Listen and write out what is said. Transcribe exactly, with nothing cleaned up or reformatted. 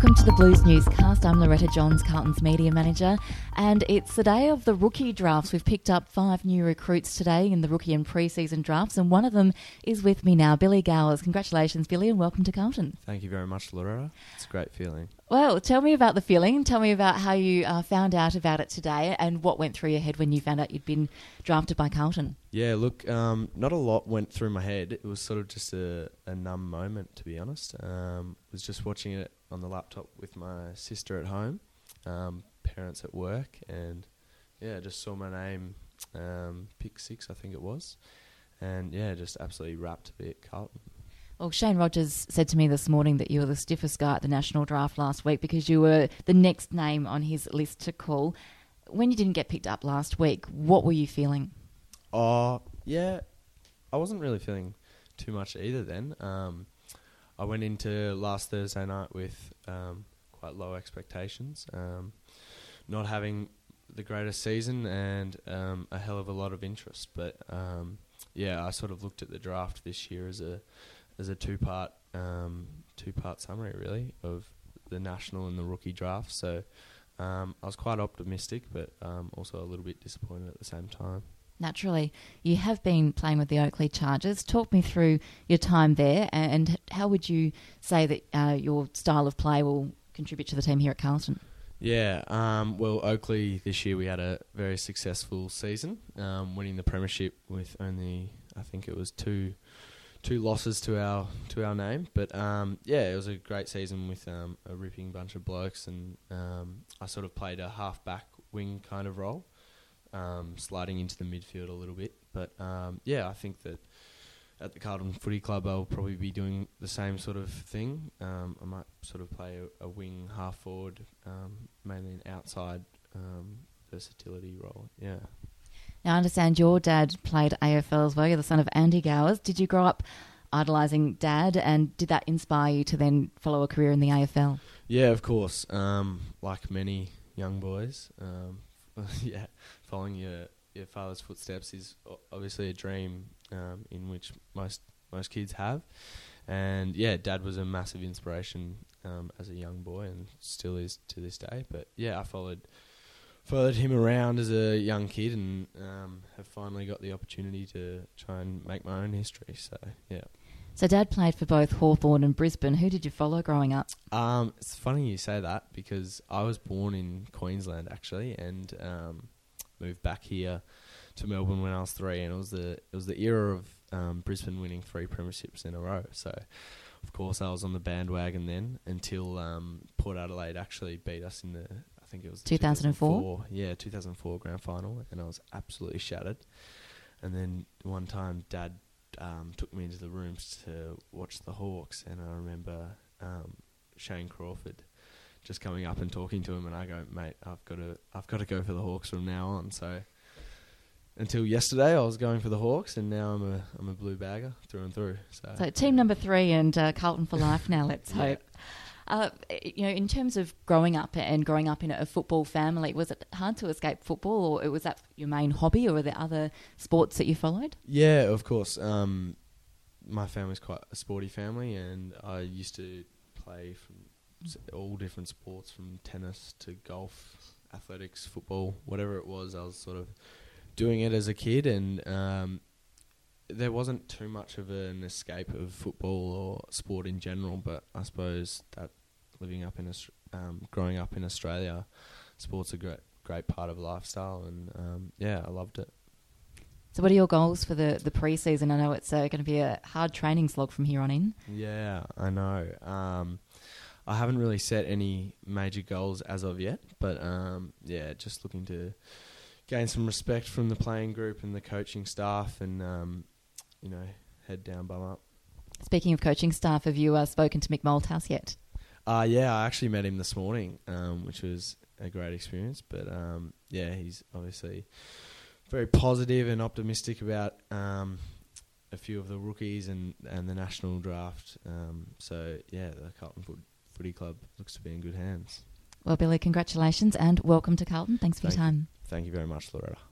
Welcome to the Blues Newscast. I'm Loretta Johns, Carlton's media manager, and it's the day of the rookie drafts. We've picked up five new recruits today in the rookie and pre-season drafts, and one of them is with me now, Billy Gowers. Congratulations, Billy, and welcome to Carlton. Thank you very much, Loretta. It's a great feeling. Well, tell me about the feeling. Tell me about how you uh, found out about it today and what went through your head when you found out you'd been drafted by Carlton. Yeah, look, um, not a lot went through my head. It was sort of just a, a numb moment, to be honest. Um, was just watching it on the laptop with my sister at home, um, parents at work, and yeah, just saw my name, um, pick six, I think it was, and yeah, just absolutely rapt to be at Carlton. Well, Shane Rogers said to me this morning that you were the stiffest guy at the national draft last week because you were the next name on his list to call. When you didn't get picked up last week, what were you feeling? Oh, yeah, I wasn't really feeling too much either then. Um, I went into last Thursday night with um, quite low expectations, um, not having the greatest season and um, a hell of a lot of interest. But um, yeah, I sort of looked at the draft this year as a as a two-part um, two-part summary, really, of the national and the rookie draft. So um, I was quite optimistic, but um, also a little bit disappointed at the same time. Naturally. You have been playing with the Oakleigh Chargers. Talk me through your time there and how would you say that uh, your style of play will contribute to the team here at Carlton? Yeah, um, well, Oakleigh this year we had a very successful season, um, winning the premiership with only, I think it was two two losses to our to our name. But um, yeah, it was a great season with um, a ripping bunch of blokes, and um, I sort of played a half-back wing kind of role. Um, sliding into the midfield a little bit. But um, yeah, I think that at the Carlton Footy Club I'll probably be doing the same sort of thing. Um, I might sort of play a, a wing, half forward, um, mainly an outside um, versatility role. Yeah. Now I understand your dad played A F L as well. You're the son of Andy Gowers. Did you grow up idolising Dad, and did that inspire you to then follow a career in the A F L? Yeah, of course. Um, like many young boys, um, yeah, following your your father's footsteps is obviously a dream um, in which most most kids have, and yeah, Dad was a massive inspiration um, as a young boy and still is to this day. But yeah, I followed followed him around as a young kid and um, have finally got the opportunity to try and make my own history. So yeah. So Dad played for both Hawthorn and Brisbane. Who did you follow growing up? Um, it's funny you say that because I was born in Queensland actually, and um, moved back here to Melbourne when I was three, and it was the it was the era of um, Brisbane winning three premierships in a row. So, of course, I was on the bandwagon then until um, Port Adelaide actually beat us in the I think it was two thousand four. Yeah, two thousand four grand final, and I was absolutely shattered. And then one time, Dad Um, took me into the rooms to watch the Hawks, and I remember um, Shane Crawford just coming up and talking to him, and I go, mate, I've got to, I've got to go for the Hawks from now on. So until yesterday, I was going for the Hawks, and now I'm a, I'm a blue bagger through and through. So, so team number three and uh, Carlton for life now. Let's yeah. hope. Uh, you know, in terms of growing up and growing up in a football family, was it hard to escape football, or was that your main hobby, or were there other sports that you followed? Yeah, of course. Um, my family's quite a sporty family, and I used to play from all different sports, from tennis to golf, athletics, football, whatever it was. I was sort of doing it as a kid, and um, there wasn't too much of an escape of football or sport in general, but I suppose that living up in um, growing up in Australia, sport's a great great part of lifestyle, and um, yeah, I loved it. So what are your goals for the, the pre-season? I know it's uh, going to be a hard training slog from here on in. Yeah, I know. Um, I haven't really set any major goals as of yet, but um, yeah, just looking to gain some respect from the playing group and the coaching staff, and um, you know, head down, bum up. Speaking of coaching staff, have you uh, spoken to Mick Malthouse yet? Uh, yeah, I actually met him this morning, um, which was a great experience. But um, yeah, he's obviously very positive and optimistic about um, a few of the rookies and, and the national draft. Um, so yeah, the Carlton Foot, Footy Club looks to be in good hands. Well, Billy, congratulations and welcome to Carlton. Thanks for Thank your time. You. Thank you very much, Loretta.